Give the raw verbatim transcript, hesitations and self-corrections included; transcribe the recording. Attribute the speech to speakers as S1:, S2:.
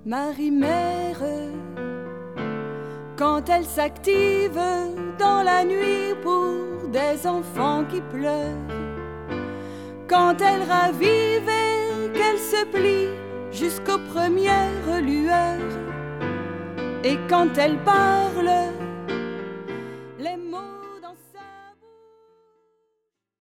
S1: Marie-Mère, quand elle s'active dans la nuit pour des enfants qui pleurent, quand elle ravive et qu'elle se plie jusqu'aux premières lueurs, et quand elle parle, les mots